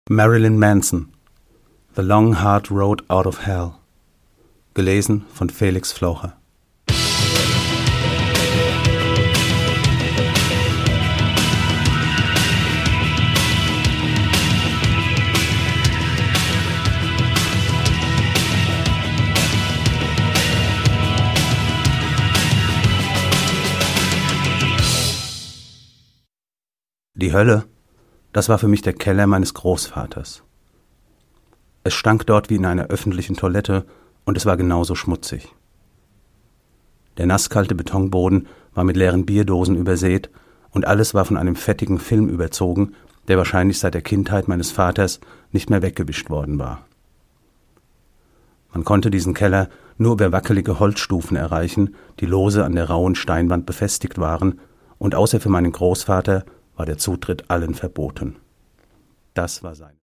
Marilyn Manson, The Long Hard Road Out of Hell. Gelesen von Felix Flaucher. Die Hölle, das war für mich der Keller meines Großvaters. Es stank dort wie in einer öffentlichen Toilette und es war genauso schmutzig. Der nasskalte Betonboden war mit leeren Bierdosen übersät und alles war von einem fettigen Film überzogen, der wahrscheinlich seit der Kindheit meines Vaters nicht mehr weggewischt worden war. Man konnte diesen Keller nur über wackelige Holzstufen erreichen, die lose an der rauen Steinwand befestigt waren, und außer für meinen Großvater war der Zutritt allen verboten. Das war sein